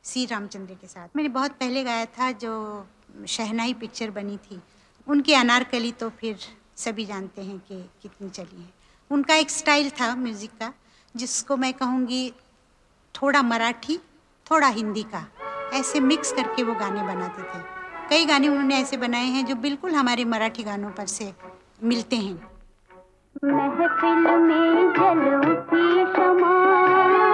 सी रामचंद्र के साथ। मैंने बहुत पहले गाया था जो शहनाई पिक्चर बनी थी, उनकी अनारकली तो फिर सभी जानते हैं कि कितनी चली है। उनका एक स्टाइल था म्यूज़िक का जिसको मैं कहूँगी थोड़ा मराठी, थोड़ा हिंदी का, ऐसे मिक्स करके वो गाने बनाते थे। कई गाने उन्होंने ऐसे बनाए हैं जो बिल्कुल हमारे मराठी गानों पर से मिलते हैं। महफिल में जल उठी शमा